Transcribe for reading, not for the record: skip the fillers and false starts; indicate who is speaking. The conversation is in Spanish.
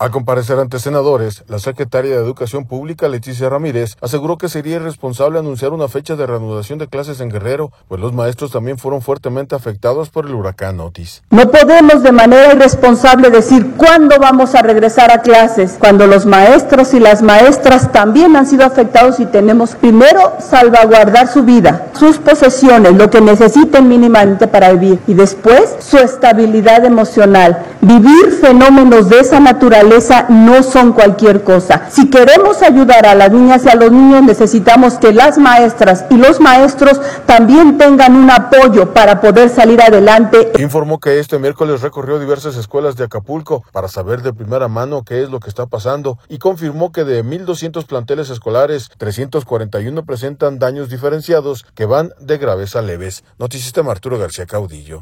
Speaker 1: Al comparecer ante senadores, la secretaria de Educación Pública, Leticia Ramírez, aseguró que sería irresponsable anunciar una fecha de reanudación de clases en Guerrero, pues los maestros también fueron fuertemente afectados por el huracán Otis.
Speaker 2: No podemos de manera irresponsable decir cuándo vamos a regresar a clases, cuando los maestros y las maestras también han sido afectados y tenemos primero salvaguardar su vida, sus posesiones, lo que necesiten mínimamente para vivir y después su estabilidad emocional. Vivir fenómenos de esa naturaleza no son cualquier cosa. Si queremos ayudar a las niñas y a los niños, necesitamos que las maestras y los maestros también tengan un apoyo para poder salir adelante.
Speaker 1: Informó que este miércoles recorrió diversas escuelas de Acapulco para saber de primera mano qué es lo que está pasando y confirmó que de 1,200 planteles escolares, 341 presentan daños diferenciados que van de graves a leves. Noticista Arturo García Caudillo.